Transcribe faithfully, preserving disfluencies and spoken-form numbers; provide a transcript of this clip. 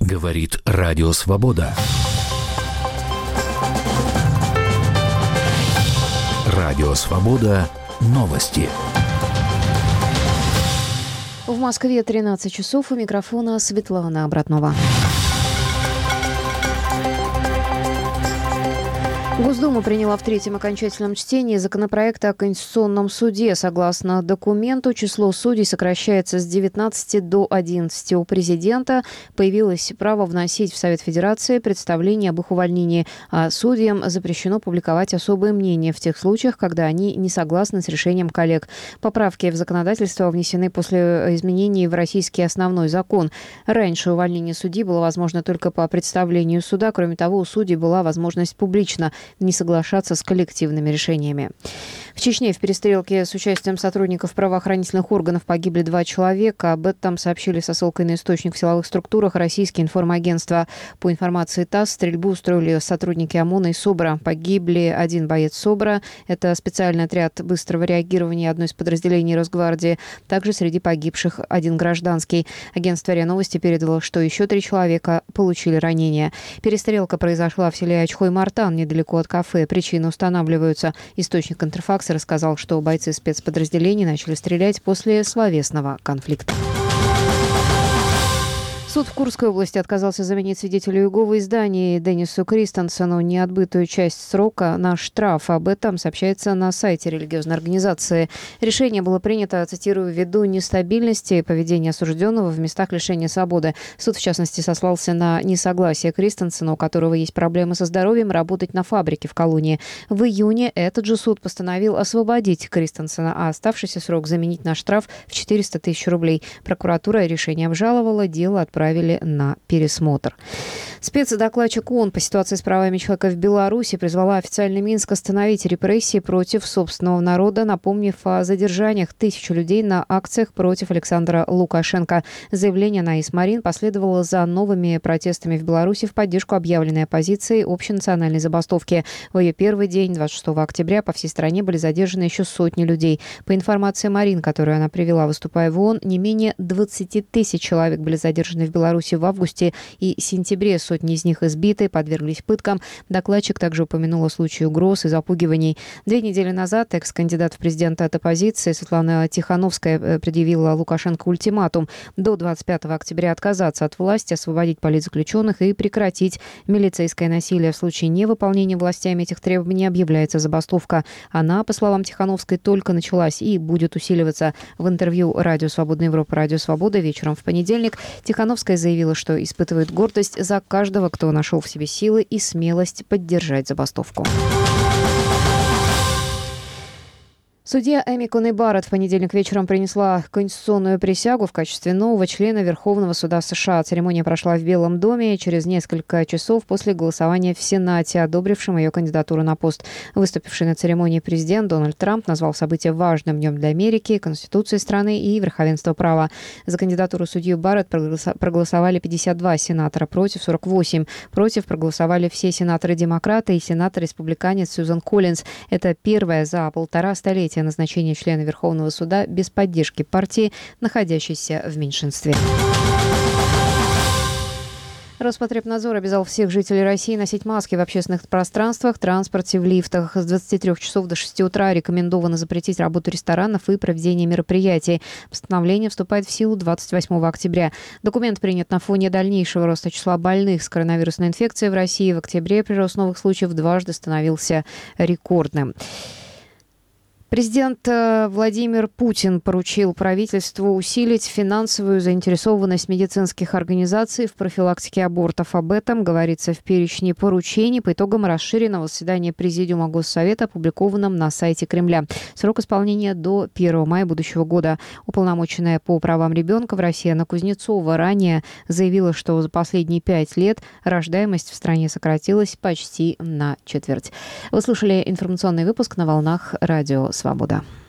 Говорит Радио Свобода. Радио Свобода. Новости. В Москве тринадцать часов. У микрофона Светлана Обратнова. Госдума приняла в третьем окончательном чтении законопроект о Конституционном суде. Согласно документу, число судей сокращается с девятнадцати до одиннадцати. У президента появилось право вносить в Совет Федерации представление об их увольнении, а судьям запрещено публиковать особые мнения в тех случаях, когда они не согласны с решением коллег. Поправки в законодательство внесены после изменений в российский основной закон. Раньше увольнение судьи было возможно только по представлению суда. Кроме того, у судей была возможность публично не соглашаться с коллективными решениями. В Чечне в перестрелке с участием сотрудников правоохранительных органов погибли два человека. Об этом сообщили со ссылкой на источник в силовых структурах российские информагентства. По информации ТАСС, стрельбу устроили сотрудники ОМОНа и СОБРа. Погибли один боец СОБРа. Это специальный отряд быстрого реагирования, одно из подразделений Росгвардии. Также среди погибших один гражданский. Агентство РИА Новости передало, что еще три человека получили ранения. Перестрелка произошла в селе Ачхой-Мартан, недалеко от кафе. Причины устанавливаются. Источник Интерфакса рассказал, что бойцы спецподразделений начали стрелять после словесного конфликта. Суд в Курской области отказался заменить свидетелю Иеговы из Дании Деннису Кристенсену неотбытую часть срока на штраф. Об этом сообщается на сайте религиозной организации. Решение было принято, цитирую, ввиду нестабильности поведения осужденного в местах лишения свободы. Суд, в частности, сослался на несогласие Кристенсена, у которого есть проблемы со здоровьем, работать на фабрике в колонии. В июне этот же суд постановил освободить Кристенсена, а оставшийся срок заменить на штраф в четыреста тысяч рублей. Прокуратура решение обжаловала, дело отправили на пересмотр. Спецдокладчик ООН по ситуации с правами человека в Беларуси призвала официально Минск остановить репрессии против собственного народа, напомнив о задержаниях тысяч людей на акциях против Александра Лукашенко. Заявление Анаис Марин последовало за новыми протестами в Беларуси в поддержку объявленной оппозиции общенациональной забастовки. В ее первый день, двадцать шестого октября, по всей стране были задержаны еще сотни людей. По информации Марин, которую она привела, выступая в ООН, не менее двадцати тысяч человек были задержаны в Беларуси в августе и сентябре. Сотни из них избиты, подверглись пыткам. Докладчик также упомянул о случае угроз и запугиваний. Две недели назад экс-кандидат в президенты от оппозиции Светлана Тихановская предъявила Лукашенко ультиматум до двадцать пятого октября отказаться от власти, освободить политзаключенных и прекратить милицейское насилие. В случае невыполнения властями этих требований объявляется забастовка. Она, по словам Тихановской, только началась и будет усиливаться. В интервью «Радио Свободная Европа», «Радио Свобода» вечером в понедельник Тихановская заявила, что испытывает гордость за каждого, кто нашел в себе силы и смелость поддержать забастовку. Судья Эми Коней Барретт в понедельник вечером принесла конституционную присягу в качестве нового члена Верховного суда США. Церемония прошла в Белом доме через несколько часов после голосования в Сенате, одобрившем ее кандидатуру на пост. Выступивший на церемонии президент Дональд Трамп назвал событие важным днем для Америки, Конституции страны и верховенства права. За кандидатуру судью Барретт проголосовали пятьдесят два сенатора, против сорок восемь. Против проголосовали все сенаторы-демократы и сенатор-республиканец Сьюзан Коллинз. Это первое за полтора столетия назначение члена Верховного суда без поддержки партии, находящейся в меньшинстве. Роспотребнадзор обязал всех жителей России носить маски в общественных пространствах, транспорте, в лифтах. С двадцати трёх часов до шести утра рекомендовано запретить работу ресторанов и проведение мероприятий. Постановление вступает в силу двадцать восьмого октября. Документ принят на фоне дальнейшего роста числа больных с коронавирусной инфекцией в России. В октябре прирост новых случаев дважды становился рекордным. Президент Владимир Путин поручил правительству усилить финансовую заинтересованность медицинских организаций в профилактике абортов. Об этом говорится в перечне поручений по итогам расширенного заседания Президиума Госсовета, опубликованном на сайте Кремля. Срок исполнения до первого мая будущего года. Уполномоченная по правам ребенка в России Анна Кузнецова ранее заявила, что за последние пять лет рождаемость в стране сократилась почти на четверть. Вы слушали информационный выпуск на волнах Радио Свобода.